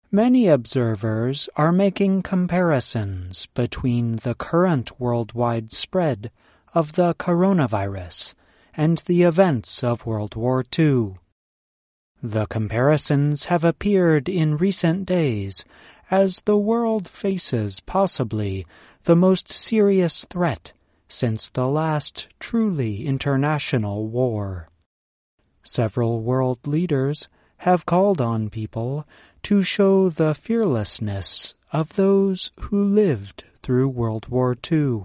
Many observers are making comparisons between the current worldwide spread of the coronavirus and the events of World War II. The comparisons have appeared in recent days as the world faces possibly the most serious threat since the last truly international war. Several world leaders have called on people to show the fearlessness of those who lived through World War II.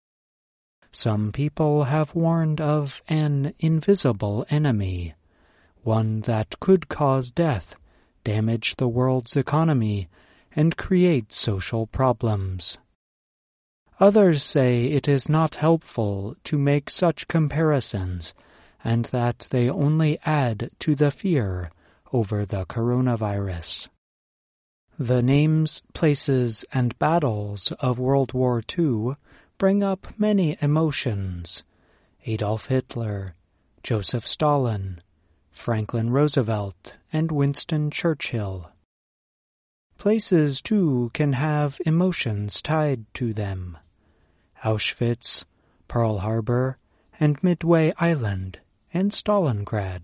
Some people have warned of an invisible enemy, one that could cause death, damage the world's economy, and create social problems. Others say it is not helpful to make such comparisons and that they only add to the fear over the coronavirus. The names, places, and battles of World War II bring up many emotions. Adolf Hitler, Joseph Stalin, Franklin Roosevelt, and Winston Churchill. Places, too, can have emotions tied to them. Auschwitz, Pearl Harbor, and Midway Island, and Stalingrad.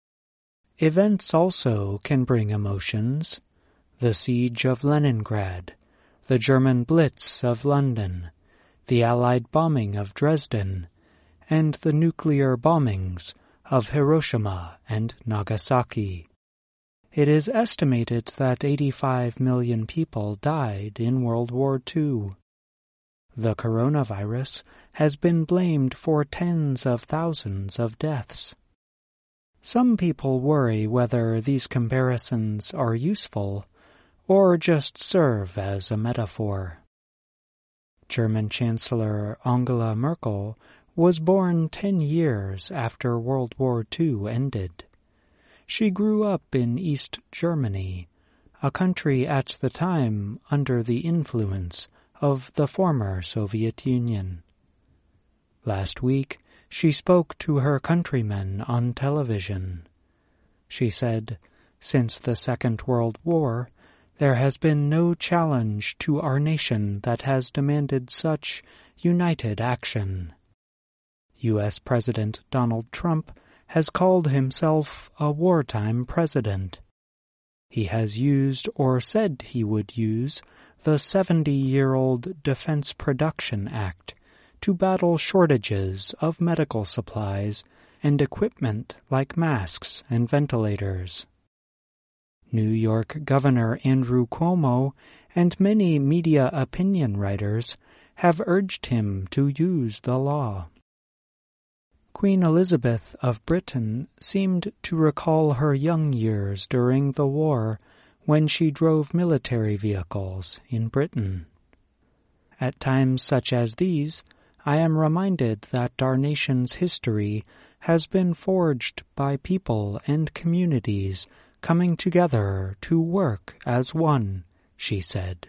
Events also can bring emotions. The siege of Leningrad, the German Blitz of London, the Allied bombing of Dresden, and the nuclear bombings of Hiroshima and Nagasaki. It is estimated that 85 million people died in World War II. The coronavirus has been blamed for tens of thousands of deaths. Some people worry whether these comparisons are useful or just serve as a metaphor. German Chancellor Angela Merkel was born 10 years after World War II ended. She grew up in East Germany, a country at the time under the influence of the former Soviet Union. Last week, she spoke to her countrymen on television. She said, "Since the Second World War, there has been no challenge to our nation that has demanded such united action." U.S. President Donald Trump has called himself a wartime president. He has used or said he would use the 70-year-old Defense Production Act to battle shortages of medical supplies and equipment like masks and ventilators. New York Governor Andrew Cuomo and many media opinion writers have urged him to use the law. Queen Elizabeth of Britain seemed to recall her young years during the war when she drove military vehicles in Britain. At times such as these, I am reminded that our nation's history has been forged by people and communities coming together to work as one, she said.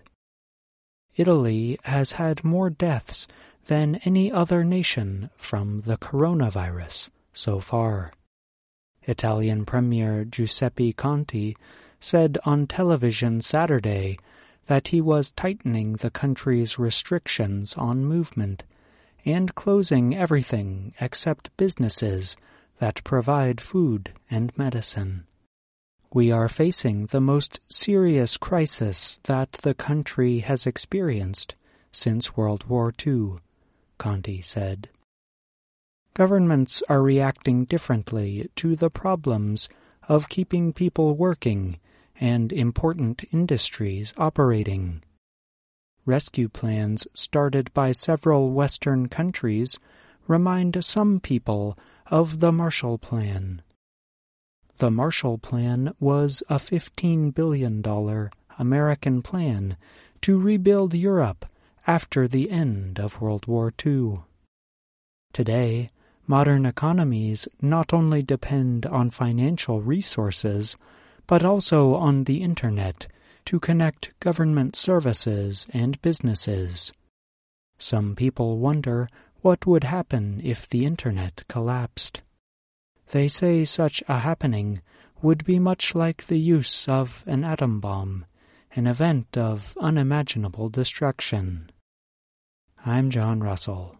Italy has had more deaths than any other nation from the coronavirus so far. Italian Premier Giuseppe Conte said on television Saturday that he was tightening the country's restrictions on movement and closing everything except businesses that provide food and medicine. We are facing the most serious crisis that the country has experienced since World War II, Conte said. Governments are reacting differently to the problems of keeping people working and important industries operating. Rescue plans started by several Western countries remind some people of the Marshall Plan. The Marshall Plan was a $15 billion American plan to rebuild Europe after the end of World War II. Today, modern economies not only depend on financial resources, but also on the Internet to connect government services and businesses. Some people wonder what would happen if the Internet collapsed. They say such a happening would be much like the use of an atom bomb, an event of unimaginable destruction. I'm John Russell.